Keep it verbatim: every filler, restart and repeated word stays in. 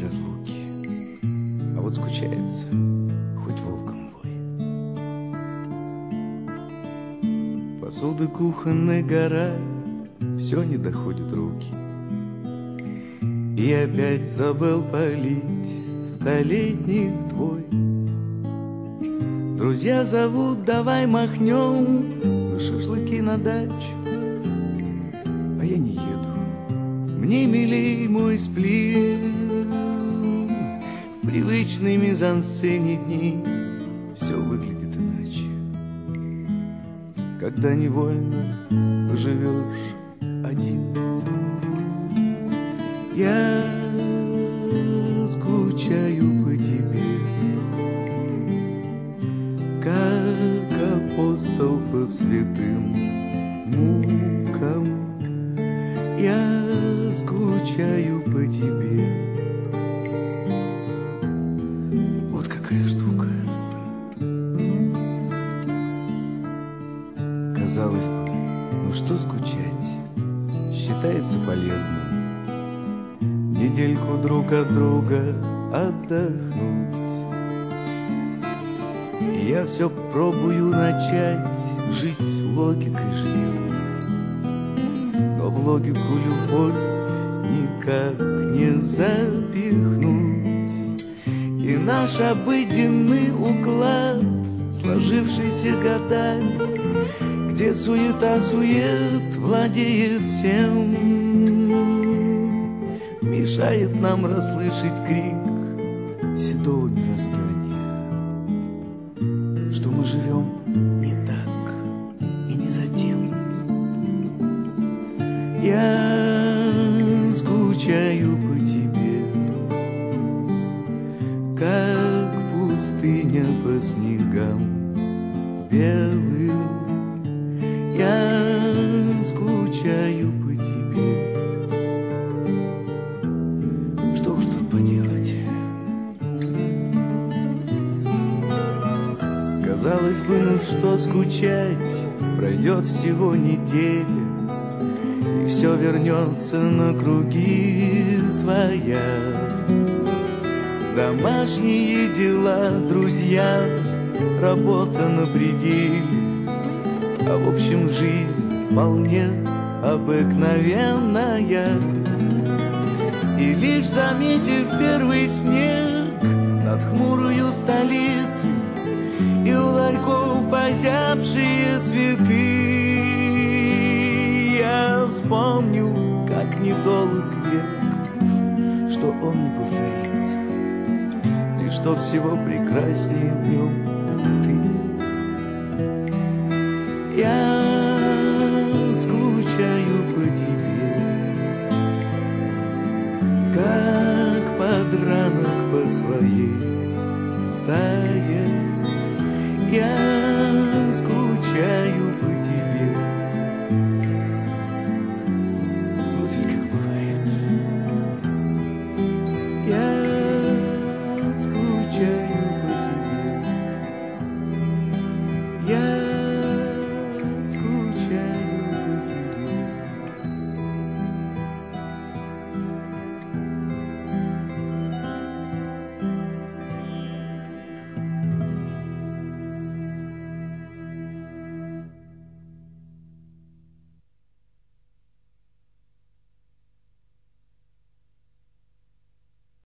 разлуки, а вот скучается, хоть волком вой. Посуды кухонной гора, все не доходят руки. И опять забыл полить столетних твой. Друзья зовут, давай махнем на шашлыки на дачу, а я не еду, мне милей мой сплин. В привычной мизансцене дней все выглядит иначе, когда невольно живешь один. Я скучаю по тебе, как апостол по святым мукам. Я скучаю по тебе. Вот какая штука. Казалось бы, ну что скучать, считается полезным недельку друг от друга отдохнуть. И я все пробую начать жить логикой железной, но в логику любовь никак не запихнуть. И наш обыденный уклад, сложившийся годами, где суета-сует владеет всем, мешает нам расслышать крик седого мироздания, что мы живем не так и не за тем. Я скучаю по тебе, как пустыня по снегам белым. Я скучаю по тебе. Что уж тут поделать? Казалось бы, ну что скучать, пройдет всего неделя, и все вернется на круги своя. Домашние дела, друзья, работа на пределе, а в общем жизнь вполне обыкновенная. И лишь заметив первый снег над хмурою столицей и у ларьков озябшие цветы, я вспомню, как недолг век, что он не повторится, и что всего прекраснее в нем ты. Я скучаю по тебе, как подранок по своей стае. Я скучаю по